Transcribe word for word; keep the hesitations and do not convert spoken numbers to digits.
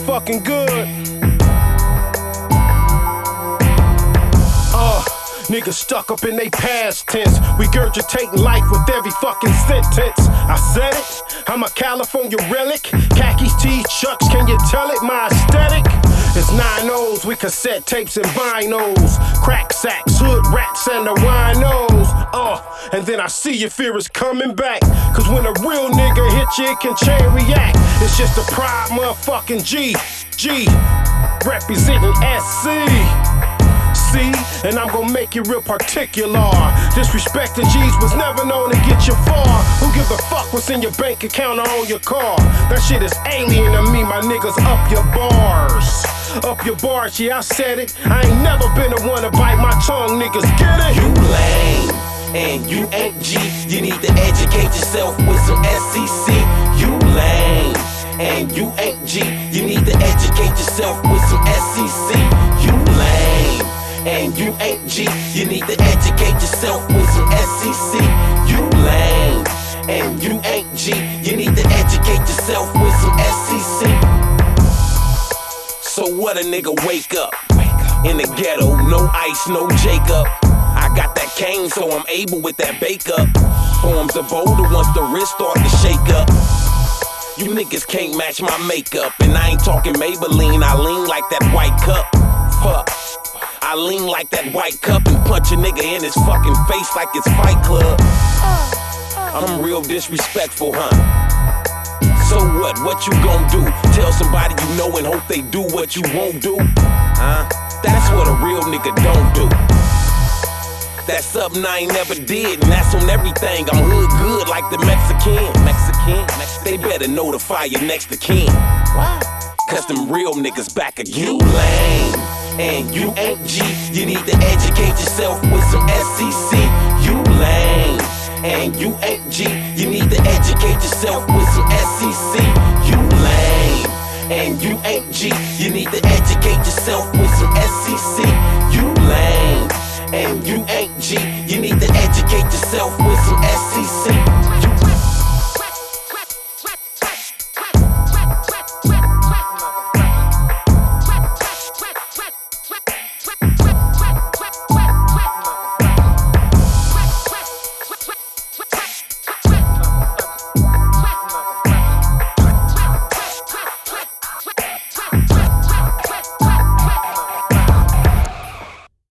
fucking good. Uh, niggas stuck up in they past tense. Regurgitating life with every fucking sentence. I said it, I'm a California relic. Khakis, tees, chucks, can you tell it? My aesthetic. It's nine O's with cassette tapes and vinyls. Crack sacks, hood rats, and the winos. Uh, and then I see your fear is coming back. Cause when a real nigga hit you, it can chain react. It's just a pride motherfucking G. G. Representing S C. See, and I'm gonna make it real particular. Disrespecting G's was never known to get you far. Who give a fuck what's in your bank account or on your car? That shit is alien to me, my niggas. Up your bars, up your bars, yeah, I said it. I ain't never been the one to bite my tongue, niggas, get it? You lame, and you ain't G. You need to educate yourself with some S C C. You lame, and you ain't G. You need to educate yourself with some S C C. You lame, and you ain't G. You need to educate yourself with some S C C. You lame, and you ain't G. You need to educate yourself with some S C C. So what a nigga wake up, in the ghetto, no ice, no Jacob. I got that cane, so I'm able with that bake up. Forms are bolder once the wrist start to shake up. You niggas can't match my makeup, and I ain't talking Maybelline, I lean like that white cup. Fuck. I lean like that white cup and punch a nigga in his fucking face like it's Fight Club. I'm real disrespectful, huh? So what, what you gon' do? Tell somebody you know and hope they do what you won't do? Huh? That's what a real nigga don't do. That's something I ain't never did, and that's on everything. I'm hood good like the Mexican. Mexican, Mexican. They better notify your next of kin. Cause them real niggas back again. You lame, and you ain't G. You need to educate yourself with some S C C. You lame, and you ain't G. You need to educate yourself with some S C C. You lame, and you ain't G. You need to educate yourself with some S C C. You lame, and you ain't G. You need to educate yourself with some S C C.